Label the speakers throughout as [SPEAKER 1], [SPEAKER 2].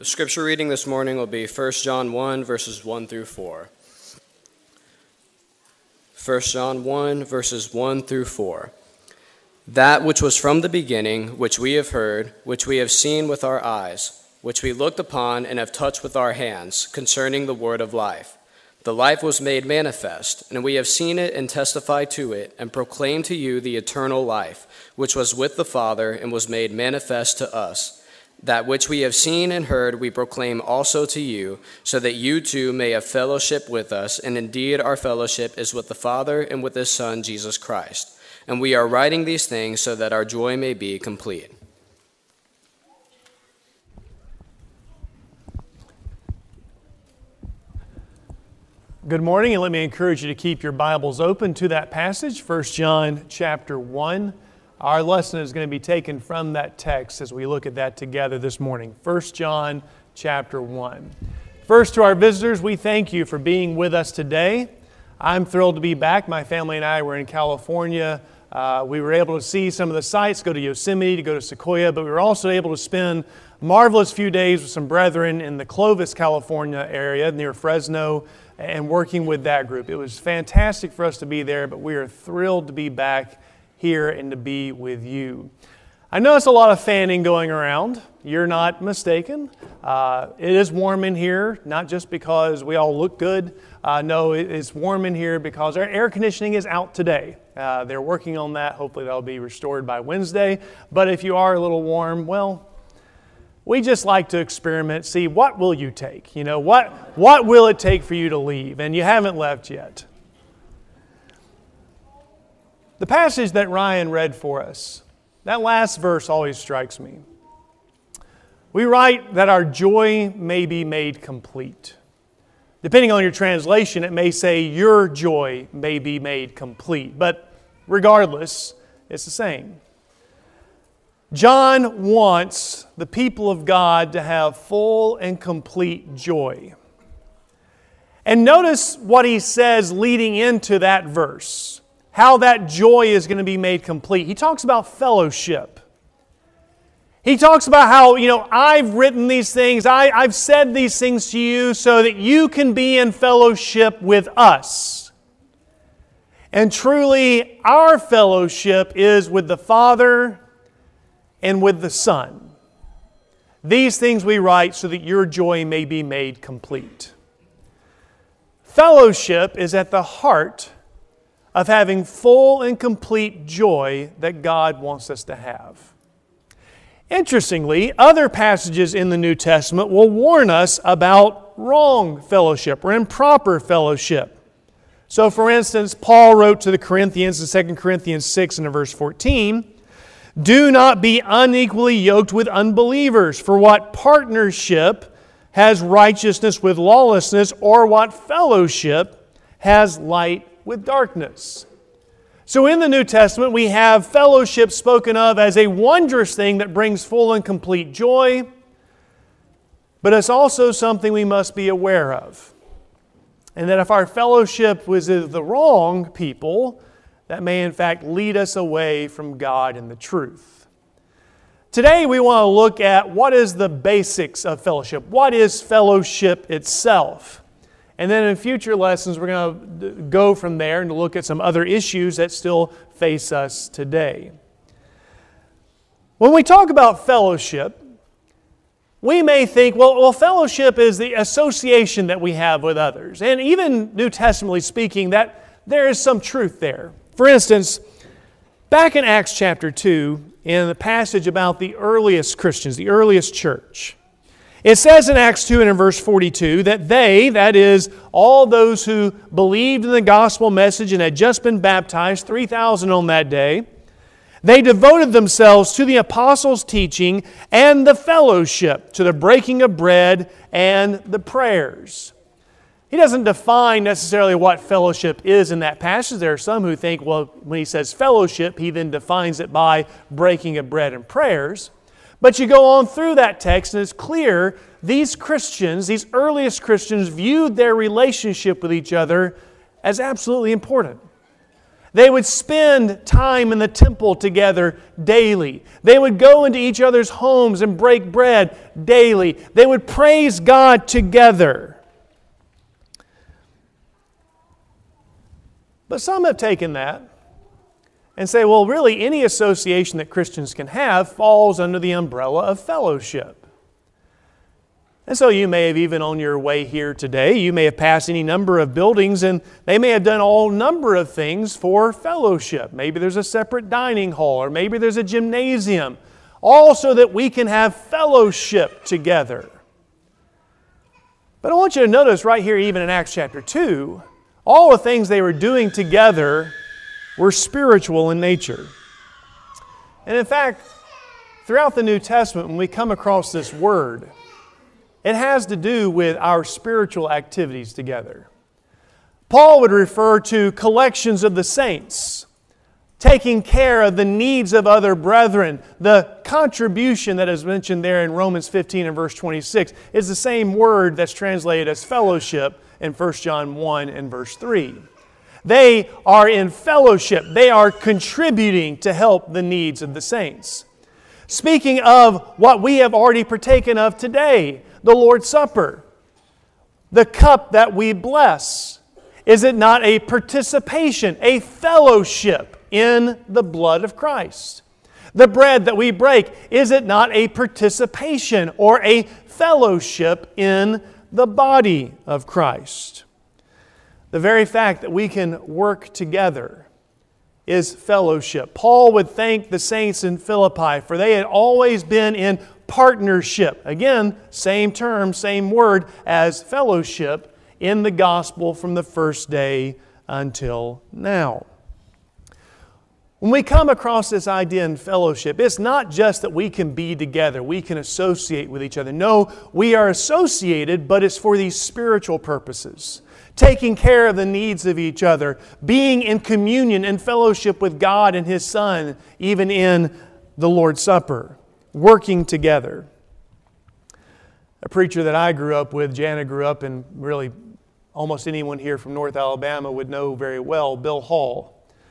[SPEAKER 1] The scripture reading this morning will be 1 John 1, verses 1 through 4. 1 John 1, verses 1 through 4. That which was from the beginning, which we have heard, which we have seen with our eyes, which we looked upon and have touched with our hands, concerning the word of life. The life was made manifest, and we have seen it and testified to it, and proclaimed to you the eternal life, which was with the Father and was made manifest to us. That which we have seen and heard we proclaim also to you, so that you too may have fellowship with us, and indeed our fellowship is with the Father and with His Son, Jesus Christ. And we are writing these things so that our joy may be complete.
[SPEAKER 2] Good morning, and let me encourage you to keep your Bibles open to that passage, 1 John chapter 1. Our lesson is going to be taken from that text as we look at that together this morning. 1 John chapter 1. First, to our visitors, we thank you for being with us today. I'm thrilled to be back. My family and I were in California. We were able to see some of the sites, go to Yosemite, to go to Sequoia, but we were also able to spend a marvelous few days with some brethren in the Clovis, California area near Fresno, and working with that group. It was fantastic for us to be there, but we are thrilled to be back here and to be with you. I notice a lot of fanning going around. You're not mistaken. It is warm in here, not just because we all look good. No, it's warm in here because our air conditioning is out today. They're working on that. Hopefully that'll be restored by Wednesday. But if you are a little warm, well, we just like to experiment, see what will you take? You know, what will it take for you to leave? And you haven't left yet. The passage that Ryan read for us, that last verse always strikes me. We write that our joy may be made complete. Depending on your translation, it may say your joy may be made complete. But regardless, it's the same. John wants the people of God to have full and complete joy. And notice what he says leading into that verse. How that joy is going to be made complete. He talks about fellowship. He talks about how, I've written these things, I've said these things to you so that you can be in fellowship with us. And truly, our fellowship is with the Father and with the Son. These things we write so that your joy may be made complete. Fellowship is at the heart of having full and complete joy that God wants us to have. Interestingly, other passages in the New Testament will warn us about wrong fellowship or improper fellowship. So, for instance, Paul wrote to the Corinthians in 2 Corinthians 6 and verse 14, "Do not be unequally yoked with unbelievers, for what partnership has righteousness with lawlessness, or what fellowship has light with darkness?" So in the New Testament, we have fellowship spoken of as a wondrous thing that brings full and complete joy, but it's also something we must be aware of. And that if our fellowship was with the wrong people, that may in fact lead us away from God and the truth. Today we want to look at what is the basics of fellowship. What is fellowship itself? And then in future lessons, we're going to go from there and look at some other issues that still face us today. When we talk about fellowship, we may think, well, fellowship is the association that we have with others. And even New Testamentally speaking, that there is some truth there. For instance, back in Acts chapter 2, in the passage about the earliest Christians, the earliest church, it says in Acts 2 and in verse 42 that they, that is, all those who believed in the gospel message and had just been baptized, 3,000 on that day, they devoted themselves to the apostles' teaching and the fellowship, to the breaking of bread and the prayers. He doesn't define necessarily what fellowship is in that passage. There are some who think, well, when he says fellowship, he then defines it by breaking of bread and prayers. But you go on through that text and it's clear these Christians, these earliest Christians, viewed their relationship with each other as absolutely important. They would spend time in the temple together daily. They would go into each other's homes and break bread daily. They would praise God together. But some have taken that and say, well, really, any association that Christians can have falls under the umbrella of fellowship. And so you may have, even on your way here today, you may have passed any number of buildings and they may have done all number of things for fellowship. Maybe there's a separate dining hall, or maybe there's a gymnasium, all so that we can have fellowship together. But I want you to notice right here, even in Acts chapter 2, all the things they were doing together were spiritual in nature. And in fact, throughout the New Testament, when we come across this word, it has to do with our spiritual activities together. Paul would refer to collections of the saints, taking care of the needs of other brethren. The contribution that is mentioned there in Romans 15 and verse 26 is the same word that's translated as fellowship in 1 John 1 and verse 3. They are in fellowship. They are contributing to help the needs of the saints. Speaking of what we have already partaken of today, the Lord's Supper, the cup that we bless, is it not a participation, a fellowship in the blood of Christ? The bread that we break, is it not a participation or a fellowship in the body of Christ? The very fact that we can work together is fellowship. Paul would thank the saints in Philippi, for they had always been in partnership. Again, same term, same word as fellowship in the gospel from the first day until now. When we come across this idea in fellowship, it's not just that we can be together, we can associate with each other. No, we are associated, but it's for these spiritual purposes. Taking care of the needs of each other, being in communion and fellowship with God and His Son, even in the Lord's Supper, working together. A preacher that I grew up with, Jana grew up, and really almost anyone here from North Alabama would know very well, Bill Hall.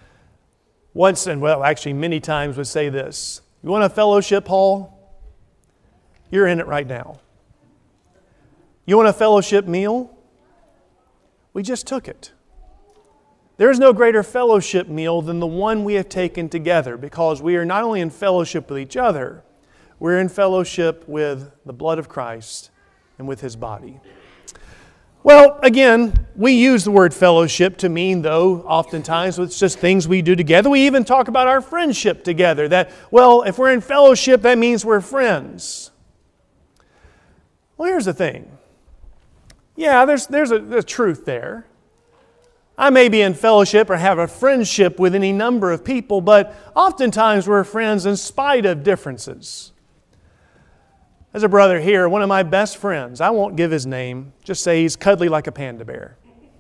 [SPEAKER 2] Once, and well, actually many times, would say this: you want a fellowship, Hall? You're in it right now. You want a fellowship meal? We just took it. There is no greater fellowship meal than the one we have taken together, because we are not only in fellowship with each other, we're in fellowship with the blood of Christ and with His body. Well, again, we use the word fellowship to mean, though, oftentimes it's just things we do together. We even talk about our friendship together. That, well, if we're in fellowship, that means we're friends. Well, here's the thing. Yeah, there's a truth there. I may be in fellowship or have a friendship with any number of people, but oftentimes we're friends in spite of differences. There's a brother here, one of my best friends. I won't give his name. Just say he's cuddly like a panda bear.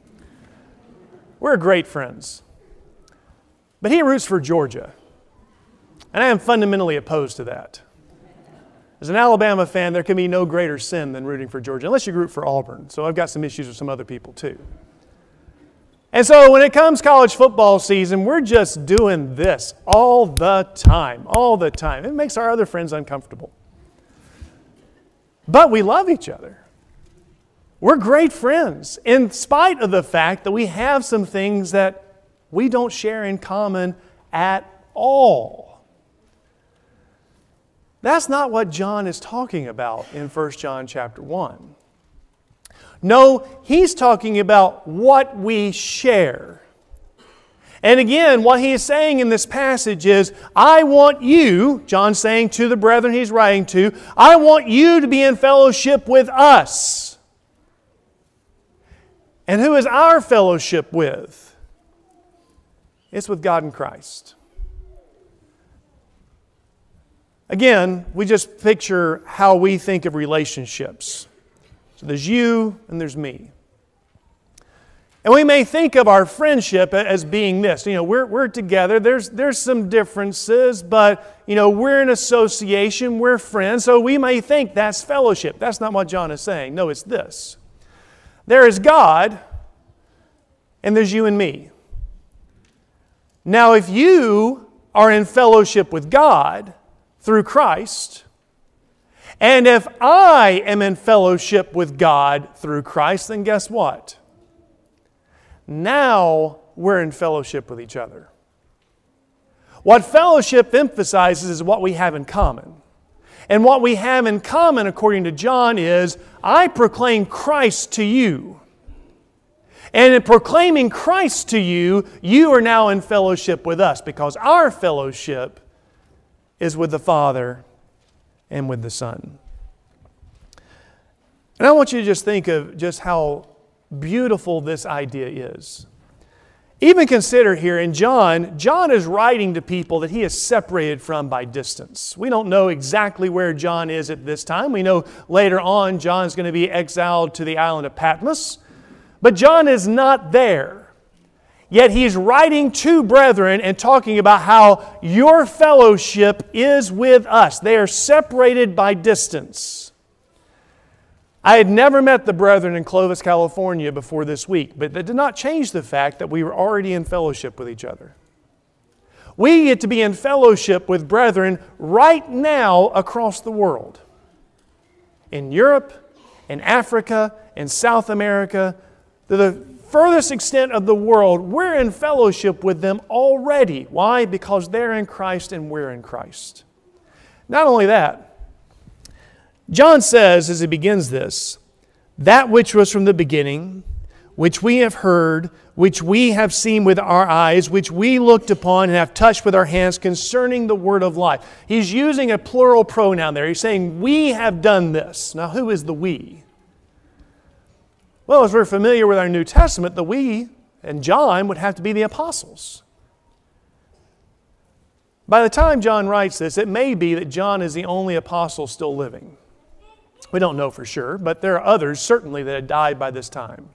[SPEAKER 2] We're great friends. But he roots for Georgia. And I am fundamentally opposed to that. As an Alabama fan, there can be no greater sin than rooting for Georgia, unless you root for Auburn. So I've got some issues with some other people too. And so when it comes college football season, we're just doing this all the time. It makes our other friends uncomfortable. But we love each other. We're great friends, in spite of the fact that we have some things that we don't share in common at all. That's not what John is talking about in 1 John chapter 1. No, he's talking about what we share. And again, what he is saying in this passage is, I want you, John's saying to the brethren he's writing to, I want you to be in fellowship with us. And who is our fellowship with? It's with God and Christ. Again, we just picture how we think of relationships. So there's you and there's me. And we may think of our friendship as being this. You know, we're together. There's some differences, but, you know, we're an association. We're friends. So we may think that's fellowship. That's not what John is saying. No, it's this. There is God, and there's you and me. Now, if you are in fellowship with God through Christ, and if I am in fellowship with God through Christ, then guess what? Now we're in fellowship with each other. What fellowship emphasizes is what we have in common. And what we have in common, according to John, is I proclaim Christ to you. And in proclaiming Christ to you, you are now in fellowship with us, because our fellowship is with the Father and with the Son. And I want you to just think of just how beautiful this idea is. Even consider here in John is writing to people that he is separated from by distance. We don't know exactly where John is at this time. We know later on John is going to be exiled to the island of Patmos. But John is not there. Yet he's writing to brethren and talking about how your fellowship is with us. They are separated by distance. I had never met the brethren in Clovis, California before this week, but that did not change the fact that we were already in fellowship with each other. We get to be in fellowship with brethren right now across the world. In Europe, in Africa, in South America, to the furthest extent of the world, we're in fellowship with them already. Why? Because they're in Christ and we're in Christ. Not only that, John says, as he begins this, that which was from the beginning, which we have heard, which we have seen with our eyes, which we looked upon and have touched with our hands concerning the word of life. He's using a plural pronoun there. He's saying, we have done this. Now, who is the we? Well, as we're familiar with our New Testament, the we and John would have to be the apostles. By the time John writes this, it may be that John is the only apostle still living. We don't know for sure, but there are others certainly that had died by this time.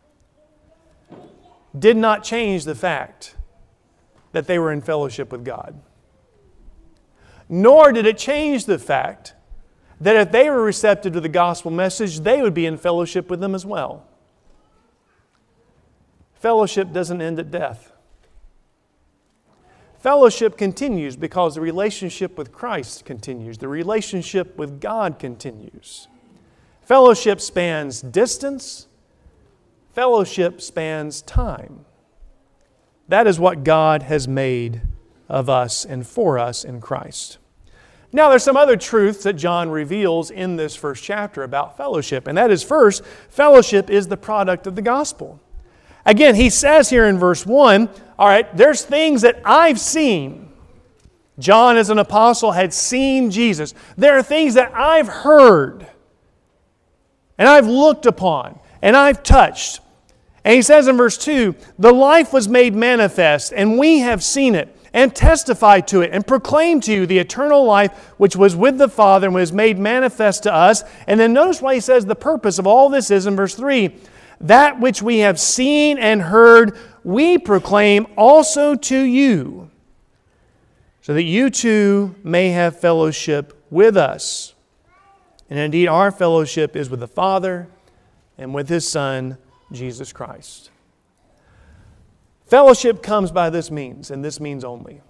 [SPEAKER 2] Did not change the fact that they were in fellowship with God. Nor did it change the fact that if they were receptive to the gospel message, they would be in fellowship with them as well. Fellowship doesn't end at death. Fellowship continues because the relationship with Christ continues. The relationship with God continues. Fellowship spans distance. Fellowship spans time. That is what God has made of us and for us in Christ. Now, there's some other truths that John reveals in this first chapter about fellowship. And that is, first, fellowship is the product of the gospel. Again, he says here in verse 1, all right, there's things that I've seen. John, as an apostle, had seen Jesus. There are things that I've heard, and I've looked upon, and I've touched. And he says in verse 2, the life was made manifest, and we have seen it, and testified to it, and proclaimed to you the eternal life which was with the Father and was made manifest to us. And then notice why he says the purpose of all this is in verse 3, that which we have seen and heard, we proclaim also to you, so that you too may have fellowship with us. And indeed, our fellowship is with the Father and with His Son, Jesus Christ. Fellowship comes by this means, and this means only.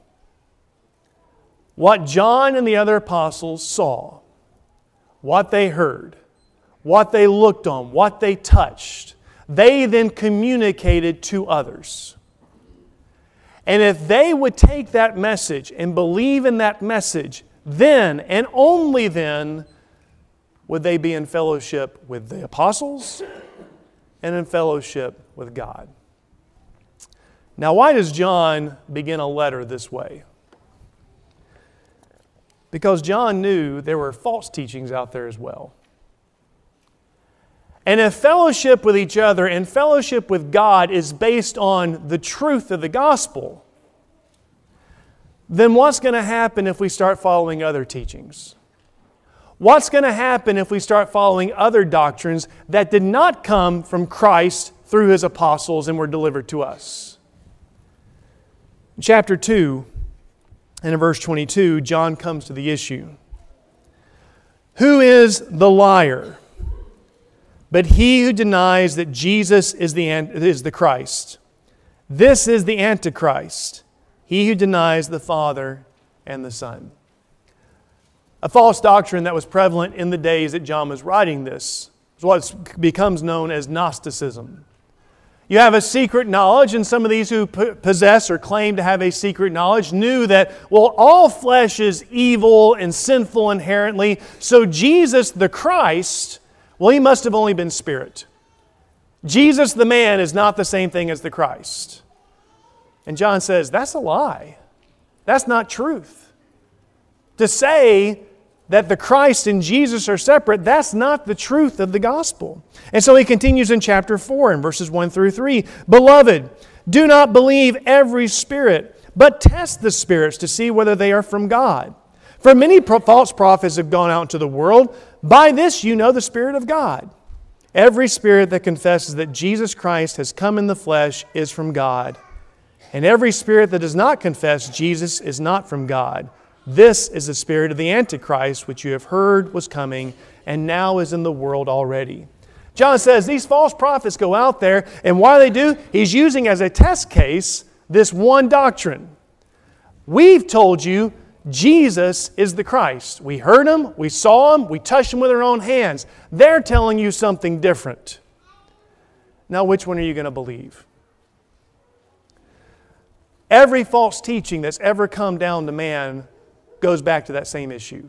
[SPEAKER 2] What John and the other apostles saw, what they heard, what they looked on, what they touched, they then communicated to others. And if they would take that message and believe in that message, then and only then would they be in fellowship with the apostles and in fellowship with God. Now, why does John begin a letter this way? Because John knew there were false teachings out there as well. And if fellowship with each other and fellowship with God is based on the truth of the gospel, then what's going to happen if we start following other teachings? What's going to happen if we start following other doctrines that did not come from Christ through His apostles and were delivered to us? In chapter 2 and in verse 22, John comes to the issue. Who is the liar? But he who denies that Jesus is the Christ. This is the Antichrist, he who denies the Father and the Son. A false doctrine that was prevalent in the days that John was writing this is what becomes known as Gnosticism. You have a secret knowledge, and some of these who possess or claim to have a secret knowledge knew that, well, all flesh is evil and sinful inherently, so Jesus the Christ, well, he must have only been spirit. Jesus the man is not the same thing as the Christ. And John says, that's a lie. That's not truth. To say that the Christ and Jesus are separate, that's not the truth of the gospel. And so he continues in chapter 4 in verses 1 through 3. Beloved, do not believe every spirit, but test the spirits to see whether they are from God. For many false prophets have gone out into the world. By this you know the Spirit of God. Every spirit that confesses that Jesus Christ has come in the flesh is from God. And every spirit that does not confess Jesus is not from God. This is the spirit of the Antichrist, which you have heard was coming, and now is in the world already. John says these false prophets go out there, and why they do? He's using as a test case this one doctrine. We've told you Jesus is the Christ. We heard Him, we saw Him, we touched Him with our own hands. They're telling you something different. Now, which one are you going to believe? Every false teaching that's ever come down to man goes back to that same issue.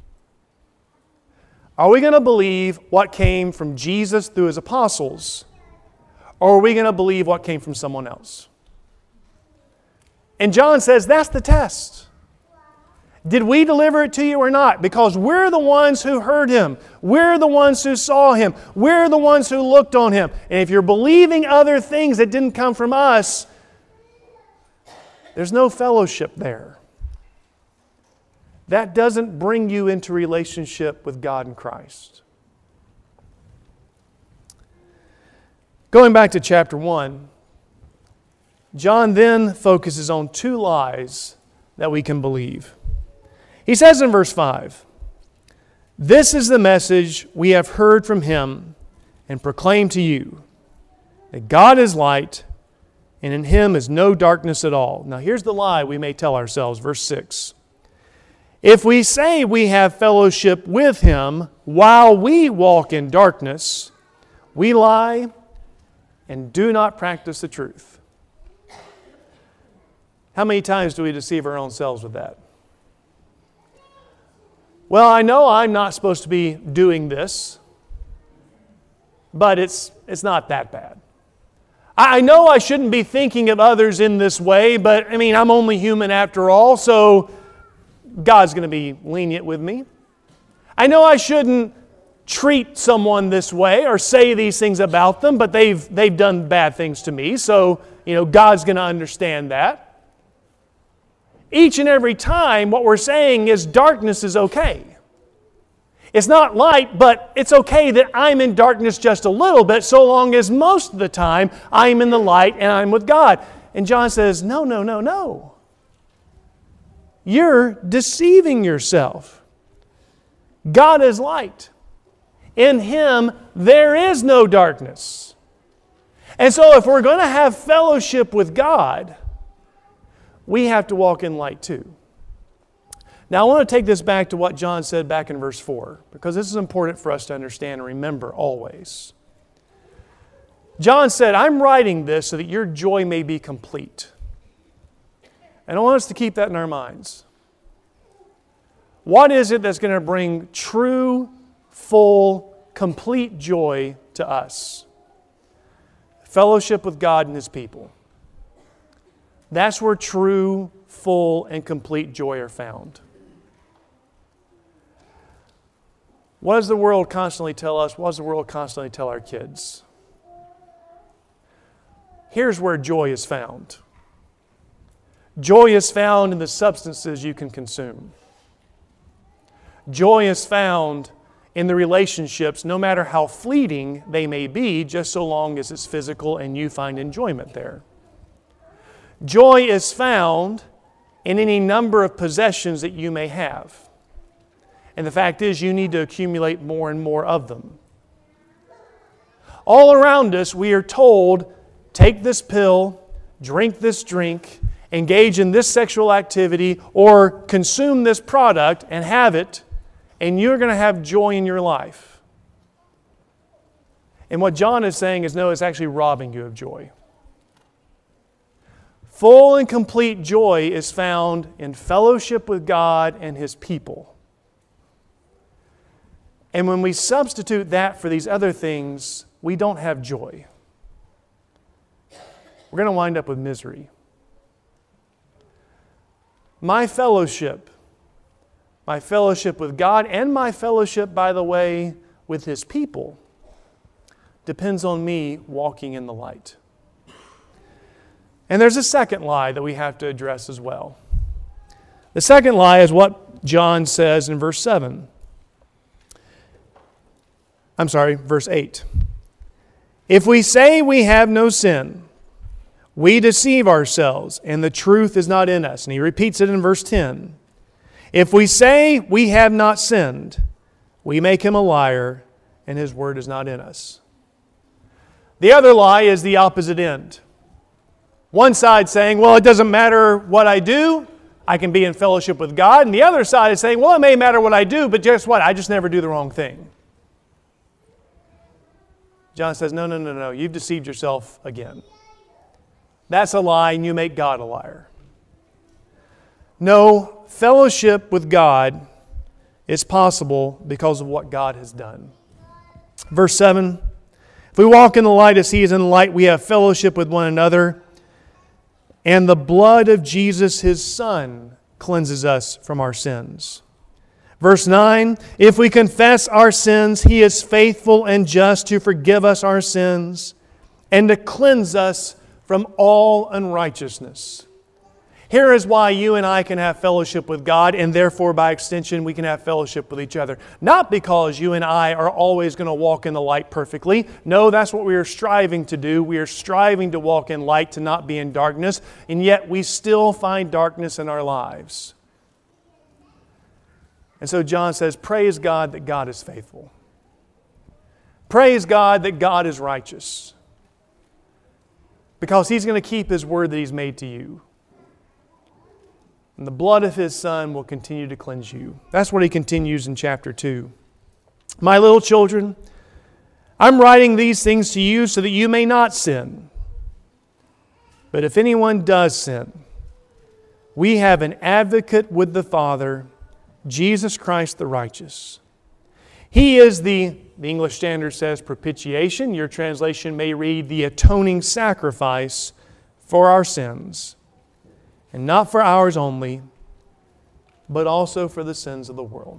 [SPEAKER 2] Are we going to believe what came from Jesus through His apostles, or are we going to believe what came from someone else? And John says that's the test. Did we deliver it to you or not? Because we're the ones who heard Him. We're the ones who saw Him. We're the ones who looked on Him. And if you're believing other things that didn't come from us, there's no fellowship there. That doesn't bring you into relationship with God and Christ. Going back to chapter 1, John then focuses on two lies that we can believe. He says in verse 5, "This is the message we have heard from Him and proclaim to you, that God is light, and in Him is no darkness at all." Now here's the lie we may tell ourselves, verse 6. "If we say we have fellowship with Him while we walk in darkness, we lie and do not practice the truth." How many times do we deceive our own selves with that? Well, I know I'm not supposed to be doing this, but it's not that bad. I know I shouldn't be thinking of others in this way, but I'm only human after all, so God's going to be lenient with me. I know I shouldn't treat someone this way or say these things about them, but they've done bad things to me, so God's going to understand that. Each and every time what we're saying is darkness is okay. It's not light, but it's okay that I'm in darkness just a little bit, so long as most of the time I'm in the light and I'm with God. And John says, no. You're deceiving yourself. God is light. In Him there is no darkness. And so if we're going to have fellowship with God, we have to walk in light too. Now I want to take this back to what John said back in verse 4, because this is important for us to understand and remember always. John said, "I'm writing this so that your joy may be complete." And I want us to keep that in our minds. What is it that's going to bring true, full, complete joy to us? Fellowship with God and His people. That's where true, full, and complete joy are found. What does the world constantly tell us? What does the world constantly tell our kids? Here's where joy is found. Joy is found in the substances you can consume. Joy is found in the relationships, no matter how fleeting they may be, just so long as it's physical and you find enjoyment there. Joy is found in any number of possessions that you may have. And the fact is, you need to accumulate more and more of them. All around us, we are told, take this pill, drink this drink, engage in this sexual activity or consume this product and have it, and you're going to have joy in your life. And what John is saying is, no, it's actually robbing you of joy. Full and complete joy is found in fellowship with God and His people. And when we substitute that for these other things, we don't have joy. We're going to wind up with misery. My fellowship with God and my fellowship, by the way, with His people depends on me walking in the light. And there's a second lie that we have to address as well. The second lie is what John says in verse 8. If we say we have no sin, we deceive ourselves, and the truth is not in us. And he repeats it in verse 10. If we say we have not sinned, we make Him a liar, and His word is not in us. The other lie is the opposite end. One side saying, well, it doesn't matter what I do, I can be in fellowship with God. And the other side is saying, well, it may matter what I do, but guess what? I just never do the wrong thing. John says, no, you've deceived yourself again. That's a lie, and you make God a liar. No, fellowship with God is possible because of what God has done. Verse 7, if we walk in the light as He is in the light, we have fellowship with one another, and the blood of Jesus, His Son, cleanses us from our sins. Verse 9, if we confess our sins, He is faithful and just to forgive us our sins and to cleanse us from all unrighteousness. Here is why you and I can have fellowship with God, and therefore by extension we can have fellowship with each other. Not because you and I are always going to walk in the light perfectly. No, that's what we are striving to do. We are striving to walk in light, to not be in darkness, and yet we still find darkness in our lives. And so John says, praise God that God is faithful. Praise God that God is righteous. Because He's going to keep His word that He's made to you. And the blood of His Son will continue to cleanse you. That's what he continues in chapter 2. My little children, I'm writing these things to you so that you may not sin. But if anyone does sin, we have an advocate with the Father, Jesus Christ the righteous. He is the English Standard says propitiation. Your translation may read the atoning sacrifice for our sins. And not for ours only, but also for the sins of the world.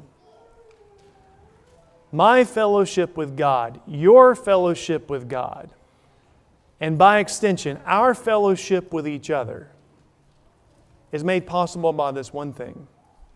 [SPEAKER 2] My fellowship with God, your fellowship with God, and by extension, our fellowship with each other is made possible by this one thing.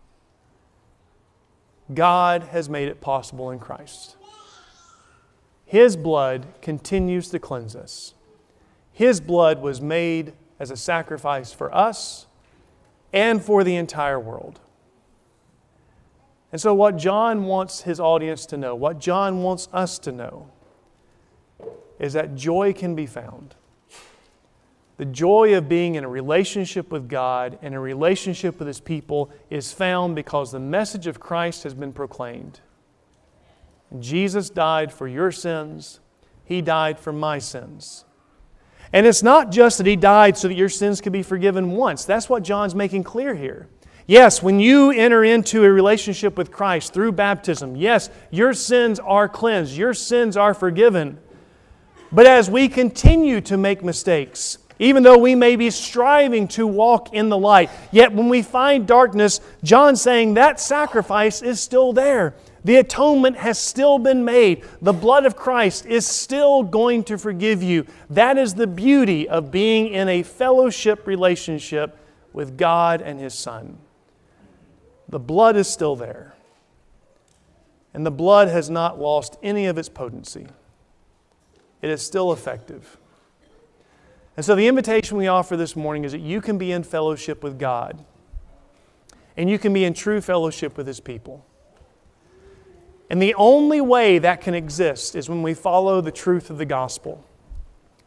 [SPEAKER 2] God has made it possible in Christ. His blood continues to cleanse us. His blood was made as a sacrifice for us and for the entire world. And so what John wants his audience to know, what John wants us to know, is that joy can be found. The joy of being in a relationship with God and a relationship with His people is found because the message of Christ has been proclaimed. Jesus died for your sins. He died for my sins. And it's not just that He died so that your sins could be forgiven once. That's what John's making clear here. Yes, when you enter into a relationship with Christ through baptism, yes, your sins are cleansed. Your sins are forgiven. But as we continue to make mistakes, even though we may be striving to walk in the light, yet when we find darkness, John's saying that sacrifice is still there. The atonement has still been made. The blood of Christ is still going to forgive you. That is the beauty of being in a fellowship relationship with God and His Son. The blood is still there. And the blood has not lost any of its potency. It is still effective. And so the invitation we offer this morning is that you can be in fellowship with God. And you can be in true fellowship with His people. And the only way that can exist is when we follow the truth of the gospel.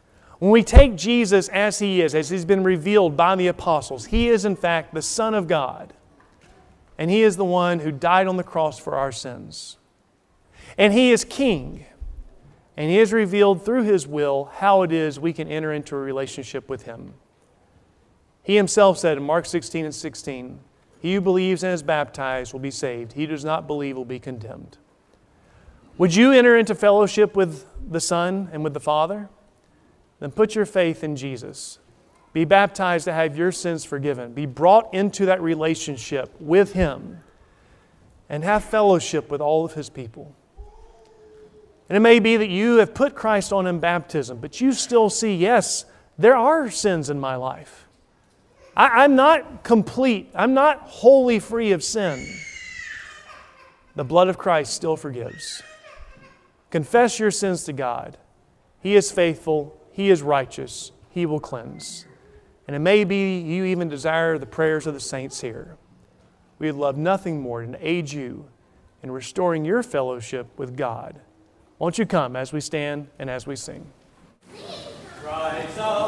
[SPEAKER 2] When we take Jesus as He is, as He's been revealed by the apostles, He is in fact the Son of God. And He is the one who died on the cross for our sins. And He is King. And He has revealed through His will how it is we can enter into a relationship with Him. He Himself said in Mark 16:16, "He who believes and is baptized will be saved. He who does not believe will be condemned." Would you enter into fellowship with the Son and with the Father? Then put your faith in Jesus. Be baptized to have your sins forgiven. Be brought into that relationship with Him and have fellowship with all of His people. And it may be that you have put Christ on in baptism, but you still see, yes, there are sins in my life. I'm not complete. I'm not wholly free of sin. The blood of Christ still forgives. Confess your sins to God. He is faithful. He is righteous. He will cleanse. And it may be you even desire the prayers of the saints here. We would love nothing more than to aid you in restoring your fellowship with God. Won't you come as we stand and as we sing? Christ